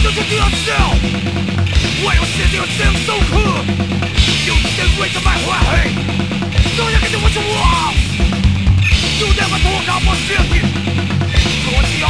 都决定要笑，我有写定心受苦，有些为着卖坏黑，都要给我去我，就那么多搞不血的，我只要